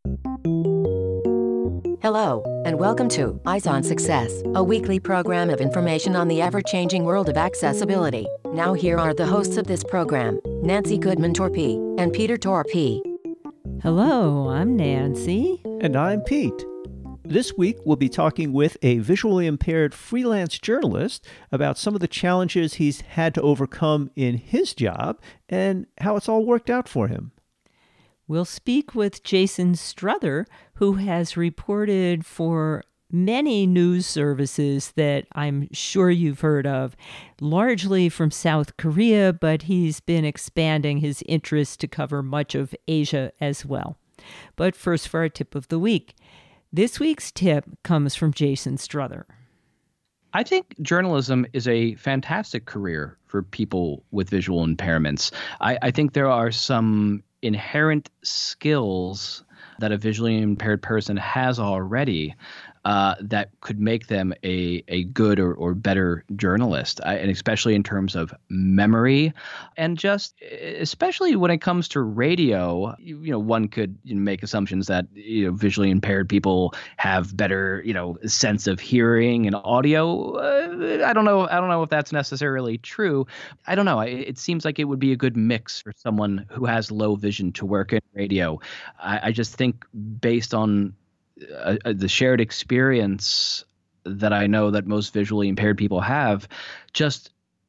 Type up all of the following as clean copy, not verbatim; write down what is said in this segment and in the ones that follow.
Hello, and welcome to Eyes on Success, a weekly program of information on the ever-changing world of accessibility. Now here are the hosts of this program, Nancy Goodman-Torpey and Peter Torpey. Hello, I'm Nancy. And I'm Pete. This week, we'll be talking with a visually impaired freelance journalist about some of the challenges he's had to overcome in his job and how it's all worked out for him. We'll speak with Jason Struther, who has reported for many news services that I'm sure you've heard of, largely from South Korea, but he's been expanding his interests to cover much of Asia as well. But first, for our tip of the week. This week's tip comes from Jason Struther. I think journalism is a fantastic career for people with visual impairments. I think there are some inherent skills that a visually impaired person has already that could make them a good or better journalist, and especially in terms of memory, and just especially when it comes to radio. One could make assumptions that visually impaired people have better sense of hearing and audio. I don't know if that's necessarily true. I don't know. It seems like it would be a good mix for someone who has low vision to work in radio. I just think based on the shared experience that I know that most visually impaired people have, just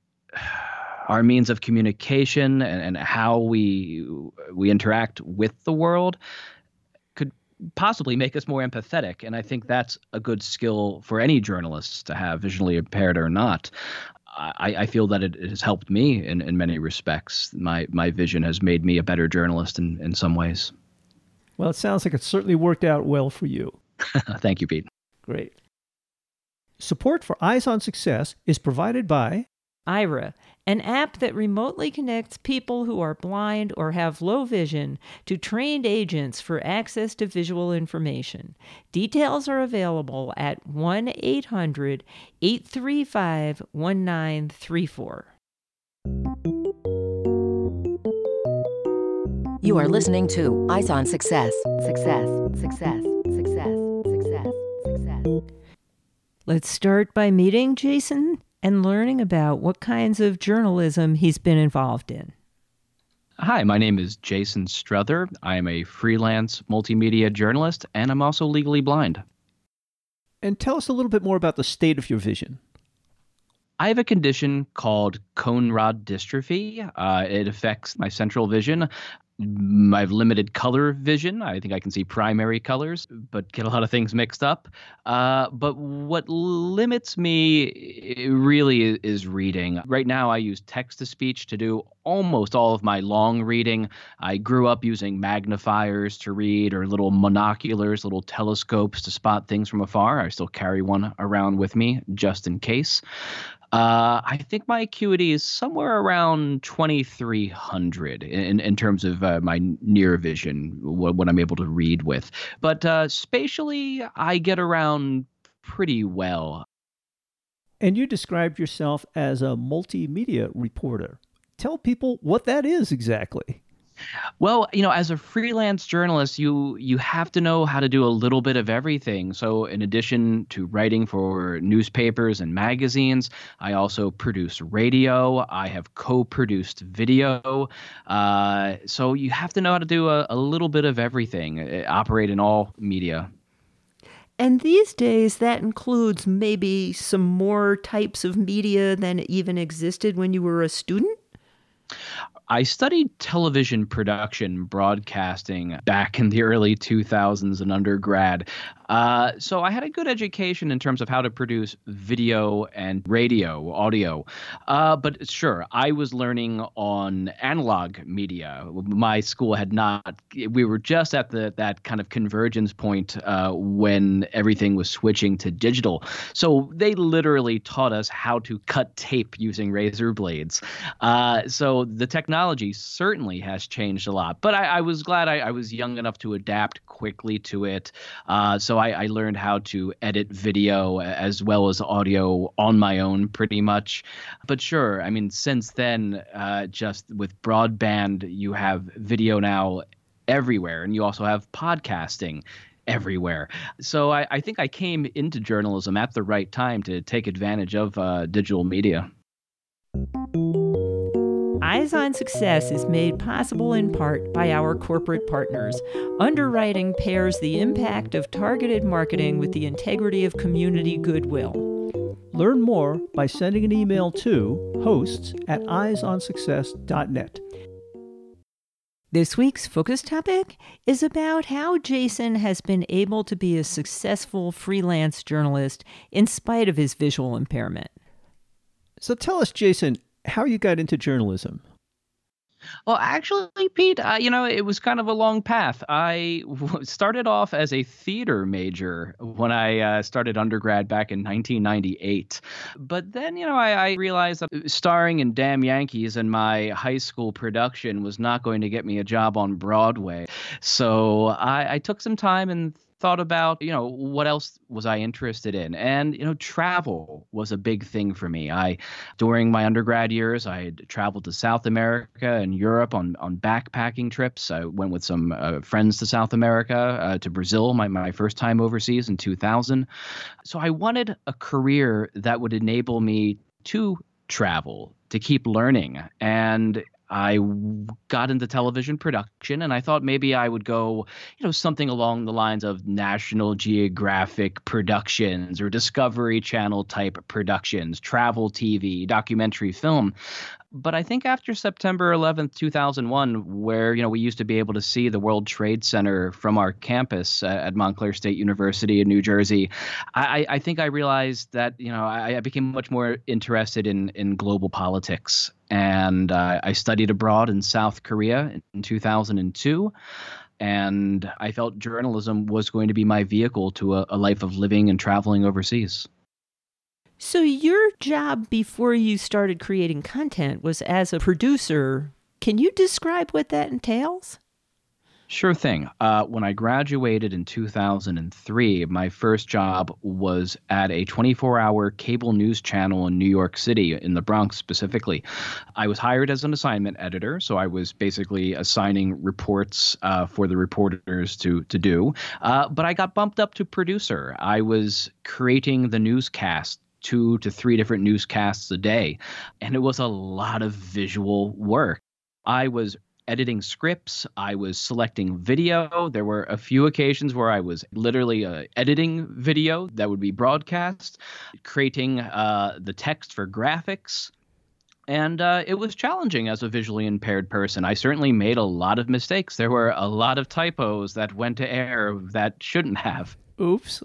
our means of communication and how we interact with the world could possibly make us more empathetic. And I think that's a good skill for any journalist to have, visually impaired or not. I feel that it has helped me in many respects. My vision has made me a better journalist in some ways. Well, it sounds like it certainly worked out well for you. Thank you, Pete. Great. Support for Eyes on Success is provided by Aira, an app that remotely connects people who are blind or have low vision to trained agents for access to visual information. Details are available at 1-800-835-1934. You are listening to Eyes on Success. Success, success, success, success, success. Let's start by meeting Jason and learning about what kinds of journalism he's been involved in. Hi, my name is Jason Struther. I am a freelance multimedia journalist, and I'm also legally blind. And tell us a little bit more about the state of your vision. I have a condition called cone rod dystrophy. It affects my central vision. I have limited color vision. I think I can see primary colors, but get a lot of things mixed up. But what limits me really is reading. Right now, I use text-to-speech to do almost all of my long reading. I grew up using magnifiers to read, or little monoculars, little telescopes to spot things from afar. I still carry one around with me just in case. I think my acuity is somewhere around 2300 in terms of my near vision, what I'm able to read with. But spatially, I get around pretty well. And you described yourself as a multimedia reporter. Tell people what that is exactly. Well, as a freelance journalist, you have to know how to do a little bit of everything. So in addition to writing for newspapers and magazines, I also produce radio. I have co-produced video. So you have to know how to do a little bit of everything, operate in all media. And these days, that includes maybe some more types of media than even existed when you were a student? I studied television production broadcasting back in the early 2000s in undergrad. So I had a good education in terms of how to produce video and radio, audio. But sure, I was learning on analog media. My school had not. We were just at that kind of convergence point when everything was switching to digital. So they literally taught us how to cut tape using razor blades. So the technology certainly has changed a lot. But I was glad I was young enough to adapt quickly to it. So I learned how to edit video as well as audio on my own pretty much. But sure, I mean, since then, just with broadband, you have video now everywhere. And you also have podcasting everywhere. So I think I came into journalism at the right time to take advantage of digital media. Eyes on Success is made possible in part by our corporate partners. Underwriting pairs the impact of targeted marketing with the integrity of community goodwill. Learn more by sending an email to hosts@eyesonsuccess.net. This week's focus topic is about how Jason has been able to be a successful freelance journalist in spite of his visual impairment. So tell us, Jason, how you got into journalism. Well, actually, Pete, it was kind of a long path. I started off as a theater major when I started undergrad back in 1998. But then, I realized that starring in Damn Yankees in my high school production was not going to get me a job on Broadway. So I took some time and thought about, what else was I interested in? And, travel was a big thing for me. During my undergrad years, I had traveled to South America and Europe on backpacking trips. I went with some friends to South America, to Brazil, my first time overseas in 2000. So I wanted a career that would enable me to travel, to keep learning. And I got into television production, and I thought maybe I would go, something along the lines of National Geographic productions or Discovery Channel type productions, travel TV, documentary film. But I think after September 11th, 2001, where, we used to be able to see the World Trade Center from our campus at Montclair State University in New Jersey, I think I realized that, I became much more interested in global politics. And I studied abroad in South Korea in 2002. And I felt journalism was going to be my vehicle to a life of living and traveling overseas. So your job before you started creating content was as a producer. Can you describe what that entails? Sure thing. When I graduated in 2003, my first job was at a 24-hour cable news channel in New York City, in the Bronx specifically. I was hired as an assignment editor, so I was basically assigning reports for the reporters to do. But I got bumped up to producer. I was creating the newscast, 2 to 3 different newscasts a day. And it was a lot of visual work. I was editing scripts. I was selecting video. There were a few occasions where I was literally editing video that would be broadcast, creating the text for graphics. And it was challenging as a visually impaired person. I certainly made a lot of mistakes. There were a lot of typos that went to air that shouldn't have. Oops.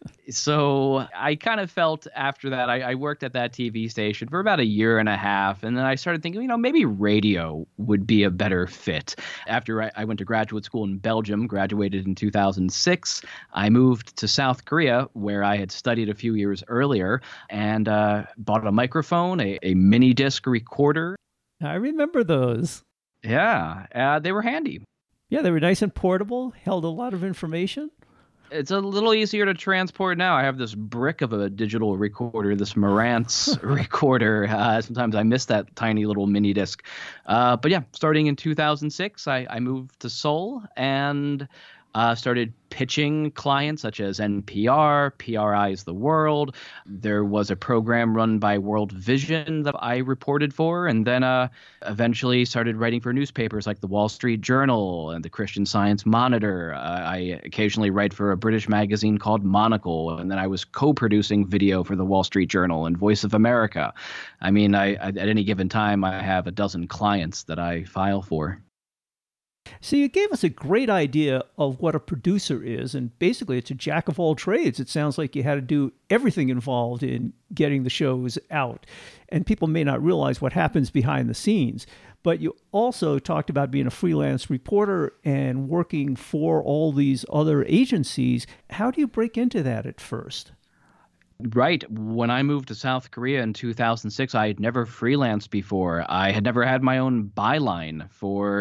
So I kind of felt after that, I worked at that TV station for about a year and a half. And then I started thinking, maybe radio would be a better fit. After I went to graduate school in Belgium, graduated in 2006, I moved to South Korea, where I had studied a few years earlier, and bought a microphone, a mini disc recorder. I remember those. Yeah, they were handy. Yeah, they were nice and portable, held a lot of information. It's a little easier to transport now. I have this brick of a digital recorder, this Marantz recorder. Sometimes I miss that tiny little mini disc. But yeah, starting in 2006, I moved to Seoul and started pitching clients such as NPR, PRI's The World. There was a program run by World Vision that I reported for, and then eventually started writing for newspapers like the Wall Street Journal and the Christian Science Monitor. I occasionally write for a British magazine called Monocle, and then I was co-producing video for the Wall Street Journal and Voice of America. I mean, at any given time, I have a dozen clients that I file for. So you gave us a great idea of what a producer is, and basically it's a jack of all trades. It sounds like you had to do everything involved in getting the shows out. And people may not realize what happens behind the scenes. But you also talked about being a freelance reporter and working for all these other agencies. How do you break into that at first? Right. When I moved to South Korea in 2006, I had never freelanced before. I had never had my own byline for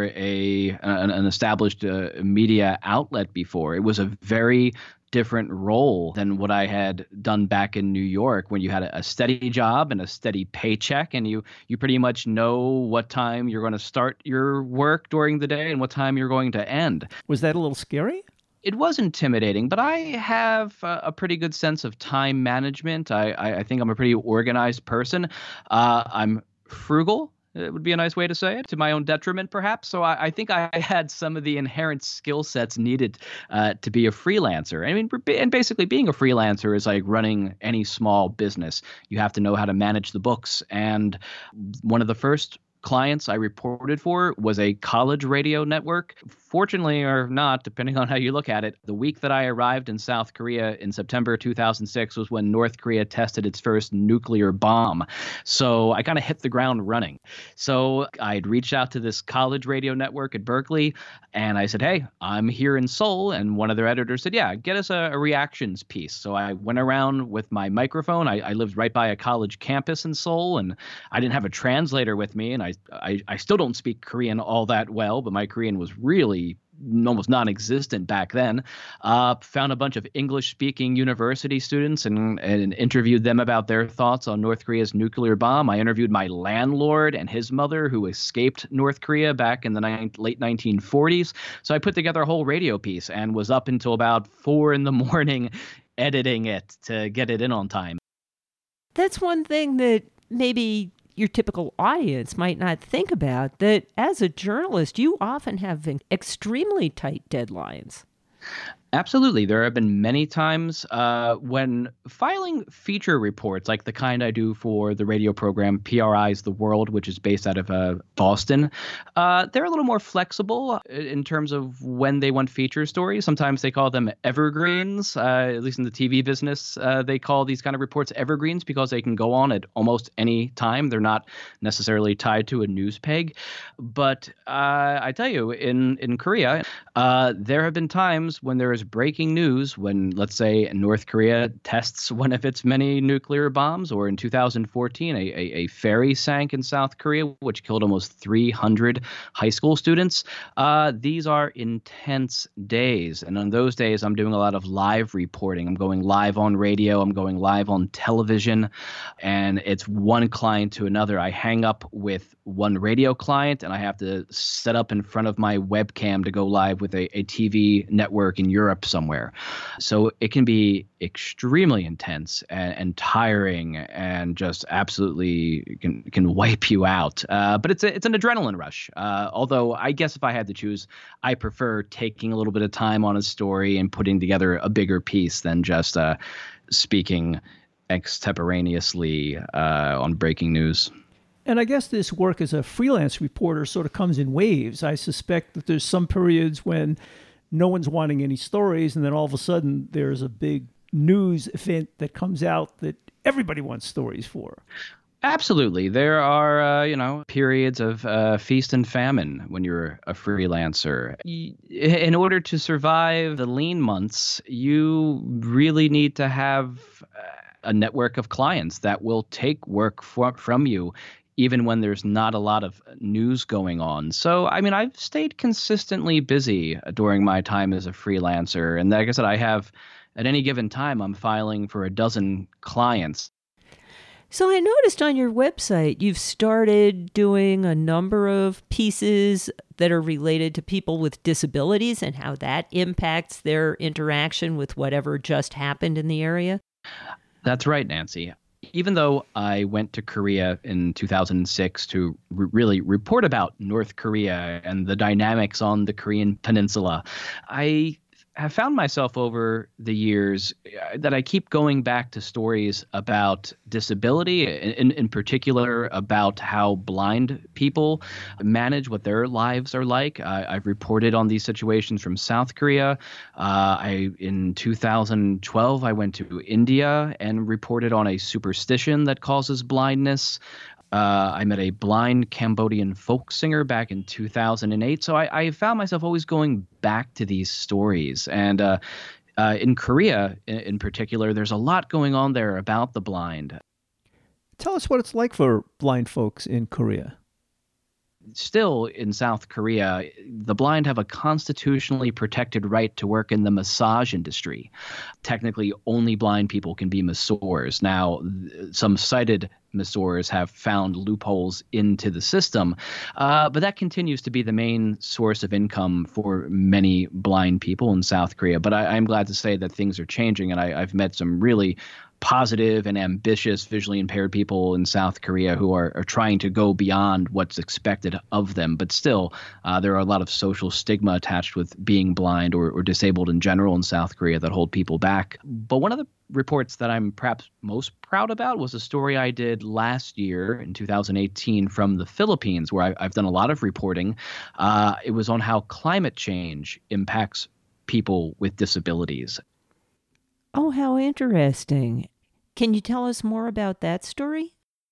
an established media outlet before. It was a very different role than what I had done back in New York, when you had a steady job and a steady paycheck, and you pretty much know what time you're going to start your work during the day and what time you're going to end. Was that a little scary? It was intimidating, but I have a pretty good sense of time management. I think I'm a pretty organized person. I'm frugal. It would be a nice way to say it, to my own detriment, perhaps. So I think I had some of the inherent skill sets needed to be a freelancer. I mean, and basically being a freelancer is like running any small business. You have to know how to manage the books. And one of the first clients I reported for was a college radio network. Fortunately or not, depending on how you look at it, the week that I arrived in South Korea in September 2006 was when North Korea tested its first nuclear bomb. So I kind of hit the ground running. So I'd reached out to this college radio network at Berkeley, and I said, hey, I'm here in Seoul. And one of their editors said, yeah, get us a reactions piece. So I went around with my microphone. I lived right by a college campus in Seoul, and I didn't have a translator with me, and I still don't speak Korean all that well, but my Korean was really almost non-existent back then. Found a bunch of English-speaking university students and interviewed them about their thoughts on North Korea's nuclear bomb. I interviewed my landlord and his mother, who escaped North Korea back in the late 1940s. So I put together a whole radio piece and was up until about 4 a.m. editing it to get it in on time. That's one thing that maybe your typical audience might not think about, that as a journalist, you often have extremely tight deadlines. Absolutely. There have been many times when filing feature reports, like the kind I do for the radio program PRI's The World, which is based out of Boston, they're a little more flexible in terms of when they want feature stories. Sometimes they call them evergreens, at least in the TV business. They call these kind of reports evergreens because they can go on at almost any time. They're not necessarily tied to a news peg. But I tell you, in Korea, there have been times when there is breaking news, when, let's say, North Korea tests one of its many nuclear bombs, or in 2014, a ferry sank in South Korea, which killed almost 300 high school students. These are intense days. And on those days, I'm doing a lot of live reporting. I'm going live on radio. I'm going live on television. And it's one client to another. I hang up with one radio client, and I have to set up in front of my webcam to go live with a TV network in Europe somewhere. So it can be extremely intense and tiring, and just absolutely can wipe you out. But it's an adrenaline rush. Although I guess if I had to choose, I prefer taking a little bit of time on a story and putting together a bigger piece than just speaking extemporaneously on breaking news. And I guess this work as a freelance reporter sort of comes in waves. I suspect that there's some periods when no one's wanting any stories, and then all of a sudden there's a big news event that comes out that everybody wants stories for. Absolutely. There are, periods of feast and famine when you're a freelancer. In order to survive the lean months, you really need to have a network of clients that will take work from you, even when there's not a lot of news going on. So, I mean, I've stayed consistently busy during my time as a freelancer. And like I said, at any given time, I'm filing for a dozen clients. So I noticed on your website, you've started doing a number of pieces that are related to people with disabilities and how that impacts their interaction with whatever just happened in the area. That's right, Nancy. Even though I went to Korea in 2006 to really report about North Korea and the dynamics on the Korean peninsula, I have found myself over the years that I keep going back to stories about disability, in particular about how blind people manage what their lives are like. I've reported on these situations from South Korea. In 2012, I went to India and reported on a superstition that causes blindness. I met a blind Cambodian folk singer back in 2008. So I found myself always going back to these stories. And In Korea, in particular, there's a lot going on there about the blind. Tell us what it's like for blind folks in Korea. Still in South Korea, the blind have a constitutionally protected right to work in the massage industry. Technically, only blind people can be masseurs. Now, some sighted masseurs have found loopholes into the system, but that continues to be the main source of income for many blind people in South Korea. But I'm glad to say that things are changing, and I've met some really positive and ambitious visually impaired people in South Korea who are trying to go beyond what's expected of them. But still, there are a lot of social stigma attached with being blind or disabled in general in South Korea that hold people back. But one of the reports that I'm perhaps most proud about was a story I did last year in 2018 from the Philippines, where I've done a lot of reporting. It was on how climate change impacts people with disabilities. Oh, how interesting. Can you tell us more about that story?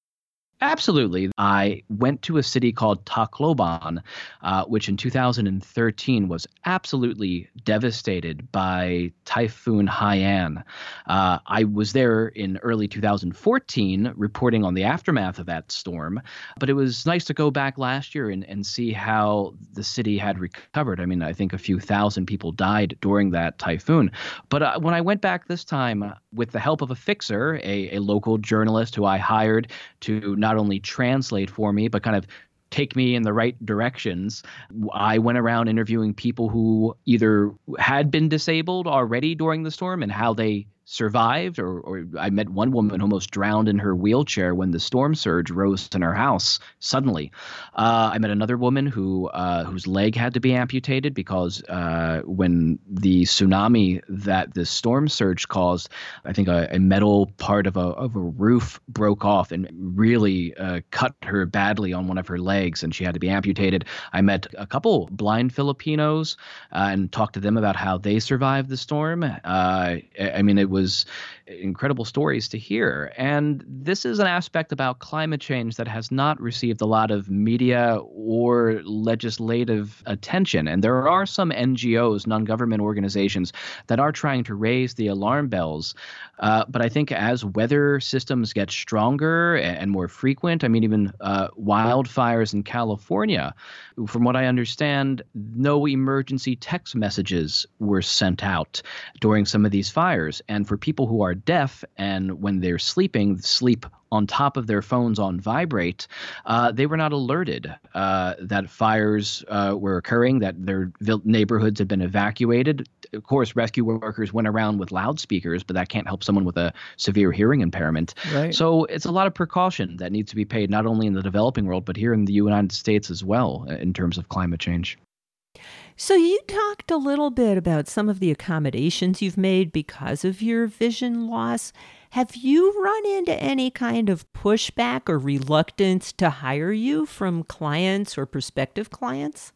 Absolutely. I went to a city called Tacloban, which in 2013 was absolutely devastated by Typhoon Haiyan. I was there in early 2014 reporting on the aftermath of that storm, but it was nice to go back last year and see how the city had recovered. I mean, I think a few thousand people died during that typhoon. But when I went back this time, with the help of a fixer, a local journalist who I hired to not only translate for me, but kind of take me in the right directions, I went around interviewing people who either had been disabled already during the storm and how they survived, or I met one woman who almost drowned in her wheelchair when the storm surge rose in her house suddenly. I met another woman whose leg had to be amputated because when the tsunami that the storm surge caused, I think a metal part of a roof broke off and really cut her badly on one of her legs, and she had to be amputated. I met a couple blind Filipinos and talked to them about how they survived the storm. I mean, it was incredible stories to hear. And this is an aspect about climate change that has not received a lot of media or legislative attention. And there are some NGOs, non-government organizations, that are trying to raise the alarm bells. But I think as weather systems get stronger and more frequent, I mean, even wildfires in California, from what I understand, no emergency text messages were sent out during some of these fires. And for people who are deaf and when they're sleeping, sleep on top of their phones on vibrate, they were not alerted that fires were occurring, that their neighborhoods had been evacuated. Of course, rescue workers went around with loudspeakers, but that can't help someone with a severe hearing impairment. Right. So it's a lot of precaution that needs to be paid, not only in the developing world, but here in the United States as well, in terms of climate change. So you talked a little bit about some of the accommodations you've made because of your vision loss. Have you run into any kind of pushback or reluctance to hire you from clients or prospective clients?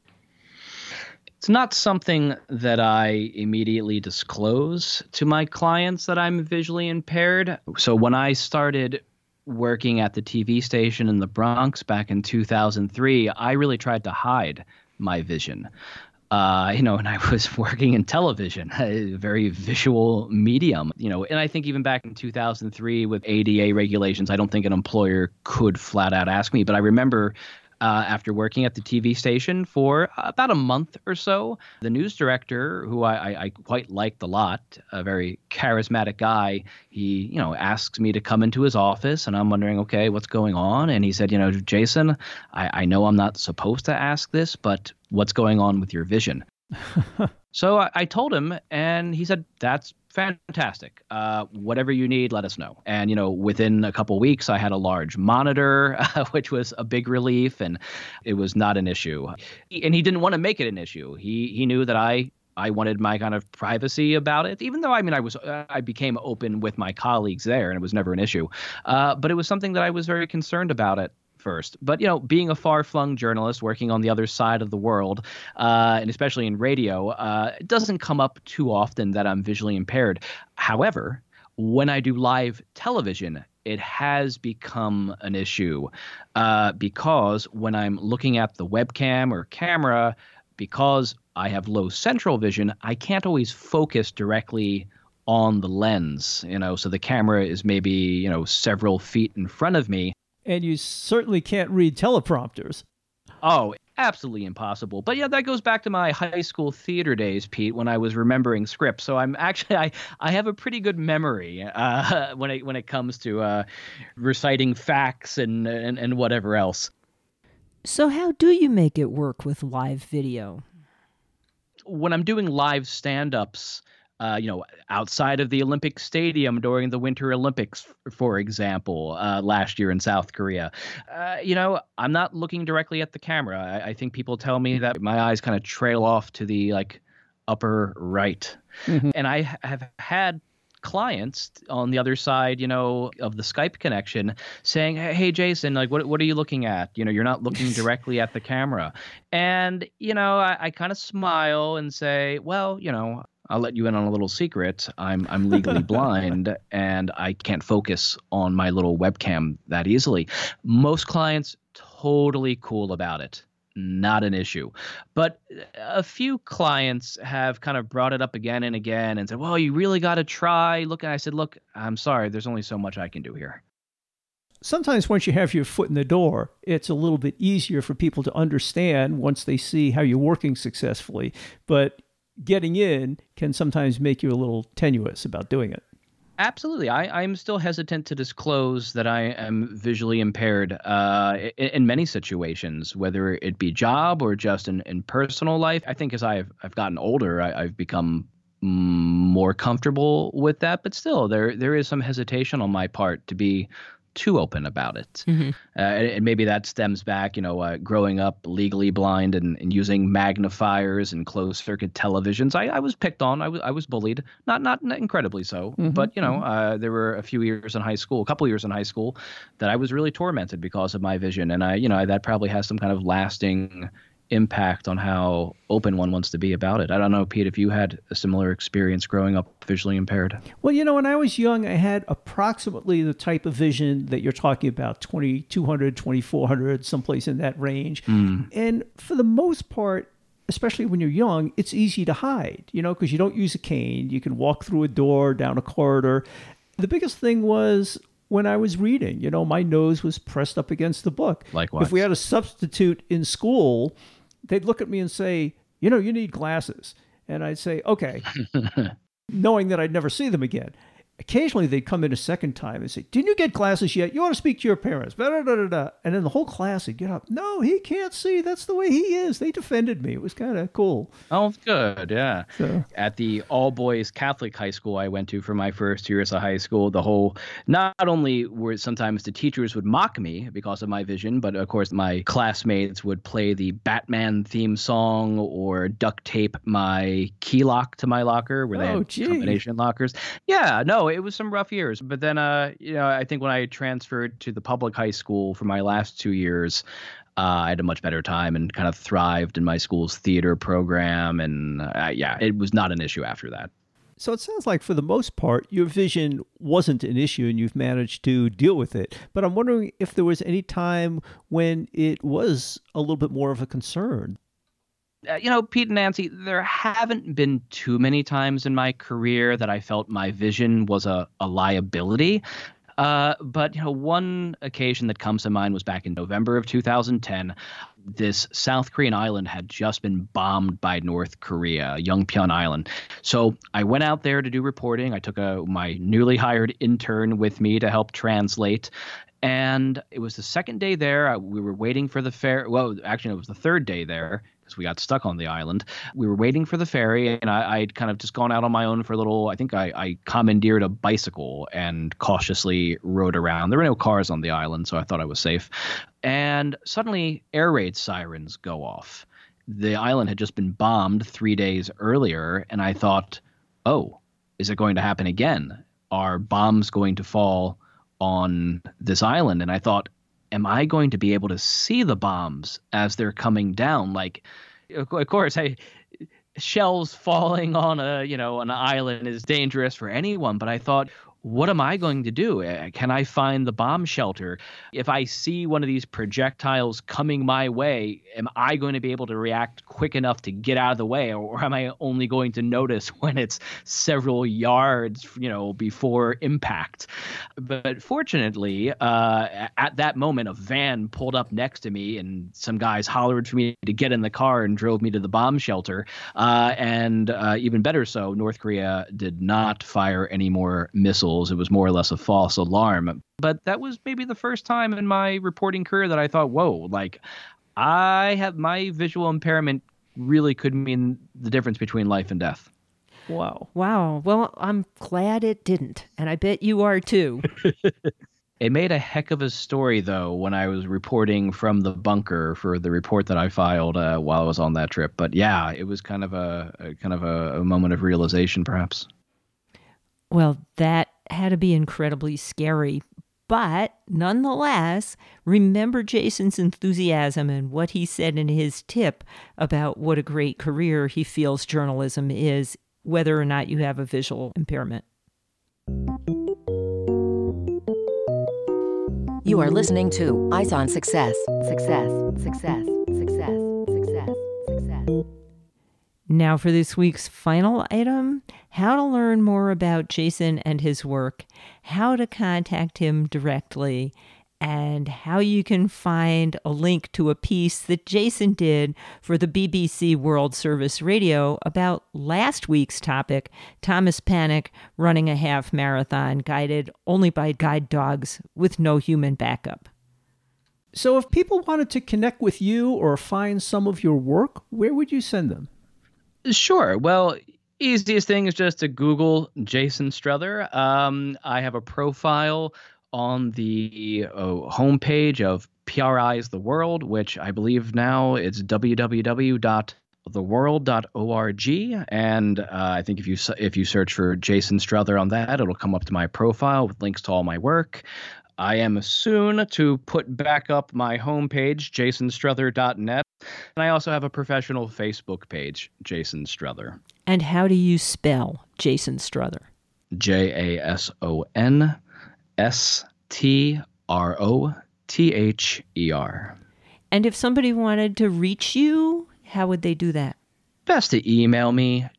It's not something that I immediately disclose to my clients that I'm visually impaired. So when I started working at the TV station in the Bronx back in 2003, I really tried to hide my vision. And I was working in television, a very visual medium, and I think even back in 2003 with ADA regulations, I don't think an employer could flat out ask me. But I remember after working at the TV station for about a month or so, the news director, who I quite liked a lot, a very charismatic guy, he, asks me to come into his office, and I'm wondering, okay, what's going on? And he said, Jason, I know I'm not supposed to ask this, but what's going on with your vision? So I told him, and he said, that's fantastic. Whatever you need, let us know. And, within a couple weeks, I had a large monitor, which was a big relief, and it was not an issue. And he didn't want to make it an issue. He knew that I wanted my kind of privacy about it, even though, I became open with my colleagues there, and it was never an issue. But it was something that I was very concerned about at first. But, being a far-flung journalist working on the other side of the world, and especially in radio, it doesn't come up too often that I'm visually impaired. However, when I do live television, it has become an issue because when I'm looking at the webcam or camera, because I have low central vision, I can't always focus directly on the lens, so the camera is maybe, several feet in front of me. And you certainly can't read teleprompters. Oh, absolutely impossible. But yeah, that goes back to my high school theater days, Pete, when I was remembering scripts. So I have a pretty good memory when it comes to reciting facts and whatever else. So how do you make it work with live video? When I'm doing live stand-ups, outside of the Olympic Stadium during the Winter Olympics, for example, last year in South Korea, I'm not looking directly at the camera. I think people tell me that my eyes kind of trail off to the upper right. Mm-hmm. And I have had clients on the other side, of the Skype connection saying, hey, Jason, what are you looking at? You're not looking directly at the camera. And, I kind of smile and say, well, I'll let you in on a little secret. I'm legally blind and I can't focus on my little webcam that easily. Most clients totally cool about it. Not an issue. But a few clients have kind of brought it up again and again and said, well, you really got to try. Look, and I said, look, I'm sorry. There's only so much I can do here. Sometimes once you have your foot in the door, it's a little bit easier for people to understand once they see how you're working successfully. But getting in can sometimes make you a little tenuous about doing it. Absolutely. I'm still hesitant to disclose that I am visually impaired in many situations, whether it be job or just in personal life. I think as I've gotten older, I've become more comfortable with that. But still, there is some hesitation on my part to be too open about it. Mm-hmm. And maybe that stems back, growing up legally blind and using magnifiers and closed circuit televisions. I was picked on. I was bullied, not incredibly so, mm-hmm. but there were a couple years in high school that I was really tormented because of my vision. And that probably has some kind of lasting impact on how open one wants to be about it. I don't know, Pete, if you had a similar experience growing up visually impaired. Well, when I was young, I had approximately the type of vision that you're talking about, 2200, 2400, someplace in that range. Mm. And for the most part, especially when you're young, it's easy to hide, because you don't use a cane. You can walk through a door, down a corridor. The biggest thing was when I was reading, my nose was pressed up against the book. Likewise. If we had a substitute in school, they'd look at me and say, you need glasses. And I'd say, okay, knowing that I'd never see them again. Occasionally, they'd come in a second time and say, didn't you get glasses yet? You ought to speak to your parents. And then the whole class would get up. No, he can't see. That's the way he is. They defended me. It was kind of cool. Oh, good. Yeah. So. At the all-boys Catholic high school I went to for my first years of high school, not only were sometimes the teachers would mock me because of my vision, but of course my classmates would play the Batman theme song or duct tape my key lock to my locker where they had combination lockers. Yeah, no. It was some rough years. But then, I think when I transferred to the public high school for my last 2 years, I had a much better time and kind of thrived in my school's theater program. And it was not an issue after that. So it sounds like for the most part, your vision wasn't an issue and you've managed to deal with it. But I'm wondering if there was any time when it was a little bit more of a concern. Pete and Nancy, there haven't been too many times in my career that I felt my vision was a liability. But one occasion that comes to mind was back in November of 2010. This South Korean island had just been bombed by North Korea, Yongpyeon Island. So I went out there to do reporting. I took my newly hired intern with me to help translate. And it was the second day there. We were waiting for the ferry. Well, actually, it was the third day there because we got stuck on the island. We were waiting for the ferry, and I'd kind of just gone out on my own for a little. I think I commandeered a bicycle and cautiously rode around. There were no cars on the island, so I thought I was safe. And suddenly, air raid sirens go off. The island had just been bombed 3 days earlier, and I thought, oh, is it going to happen again? Are bombs going to fall on this island? And I thought, am I going to be able to see the bombs as they're coming down? Like, of course, shells falling on an island is dangerous for anyone. But I thought, what am I going to do? Can I find the bomb shelter? If I see one of these projectiles coming my way, am I going to be able to react quick enough to get out of the way? Or am I only going to notice when it's several yards, before impact? But fortunately, at that moment, a van pulled up next to me and some guys hollered for me to get in the car and drove me to the bomb shelter. And even better so, North Korea did not fire any more missiles. It was more or less a false alarm. But that was maybe the first time in my reporting career that I thought, whoa, my visual impairment really could mean the difference between life and death. Wow. Wow. Well, I'm glad it didn't. And I bet you are too. It made a heck of a story, though, when I was reporting from the bunker for the report that I filed while I was on that trip. But yeah, it was kind of a moment of realization, perhaps. Well, that had to be incredibly scary. But nonetheless, remember Jason's enthusiasm and what he said in his tip about what a great career he feels journalism is, whether or not you have a visual impairment. You are listening to Eyes on Success. Success, success, success, success, success. Now for this week's final item, how to learn more about Jason and his work, how to contact him directly, and how you can find a link to a piece that Jason did for the BBC World Service Radio about last week's topic, Thomas Panek running a half marathon guided only by guide dogs with no human backup. So if people wanted to connect with you or find some of your work, where would you send them? Sure. Well, easiest thing is just to Google Jason Struther. I have a profile on the homepage of PRI's The World, which I believe now it's www.theworld.org. And I think if you search for Jason Struther on that, it'll come up to my profile with links to all my work. I am soon to put back up my homepage, jasonstruther.net. And I also have a professional Facebook page, Jason Struther. And how do you spell Jason Struther? JASONSTROTHER. And if somebody wanted to reach you, how would they do that? Best to email me,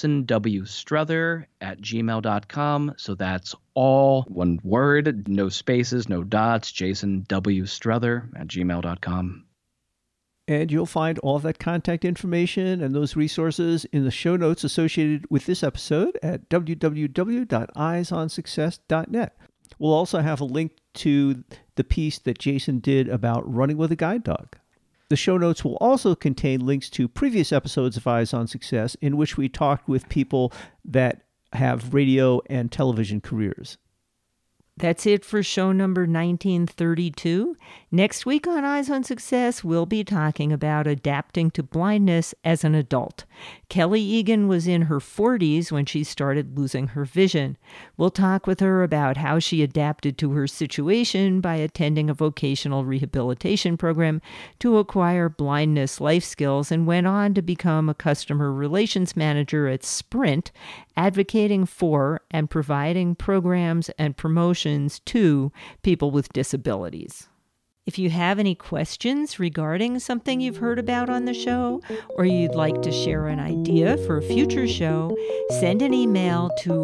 jasonwstruther@gmail.com. So that's all one word, no spaces, no dots, jasonwstruther@gmail.com. And you'll find all of that contact information and those resources in the show notes associated with this episode at www.eyesonsuccess.net. We'll also have a link to the piece that Jason did about running with a guide dog. The show notes will also contain links to previous episodes of Eyes on Success in which we talked with people that have radio and television careers. That's it for show number 1932. Next week on Eyes on Success, we'll be talking about adapting to blindness as an adult. Kelly Egan was in her 40s when she started losing her vision. We'll talk with her about how she adapted to her situation by attending a vocational rehabilitation program to acquire blindness life skills and went on to become a customer relations manager at Sprint, advocating for and providing programs and promotions to people with disabilities. If you have any questions regarding something you've heard about on the show, or you'd like to share an idea for a future show, send an email to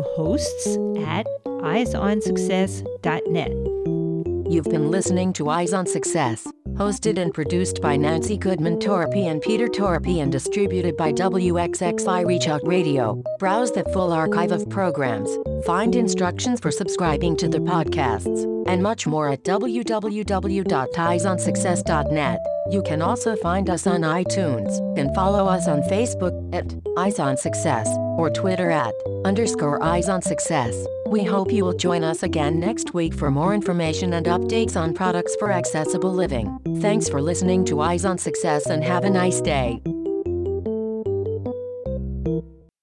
hosts@eyesonsuccess.net. You've been listening to Eyes on Success, hosted and produced by Nancy Goodman Torpy and Peter Torpy and distributed by WXXI Reach Out Radio. Browse the full archive of programs, find instructions for subscribing to the podcasts, and much more at www.eyesonsuccess.net. You can also find us on iTunes and follow us on Facebook at Eyes on Success or Twitter at _Eyes on Success. We hope you will join us again next week for more information and updates on products for accessible living. Thanks for listening to Eyes on Success and have a nice day.